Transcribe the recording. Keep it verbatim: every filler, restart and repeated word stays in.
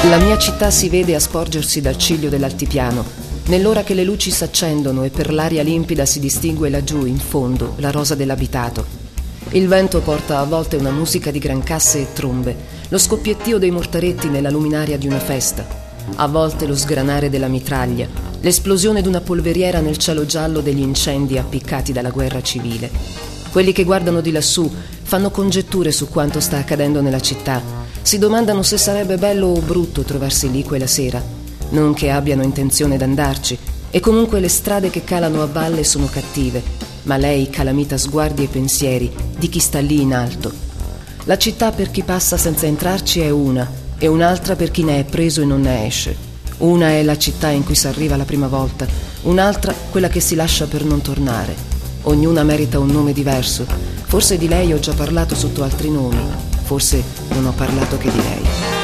La mia città si vede a sporgersi dal ciglio dell'altipiano, nell'ora che le luci s'accendono e per l'aria limpida si distingue laggiù, in fondo, la rosa dell'abitato. Il vento porta a volte una musica di grancasse e trombe, lo scoppiettio dei mortaretti nella luminaria di una festa, a volte lo sgranare della mitraglia, l'esplosione d'una polveriera nel cielo giallo degli incendi appiccati dalla guerra civile. Quelli che guardano di lassù fanno congetture su quanto sta accadendo nella città, si domandano se sarebbe bello o brutto trovarsi lì quella sera, non che abbiano intenzione d'andarci, e comunque le strade che calano a valle sono cattive, ma lei calamita sguardi e pensieri di chi sta lì in alto. La città per chi passa senza entrarci è una, e un'altra per chi ne è preso e non ne esce. Una è la città in cui si arriva la prima volta, un'altra quella che si lascia per non tornare. Ognuna merita un nome diverso. Forse di lei ho già parlato sotto altri nomi, forse non ho parlato che di lei.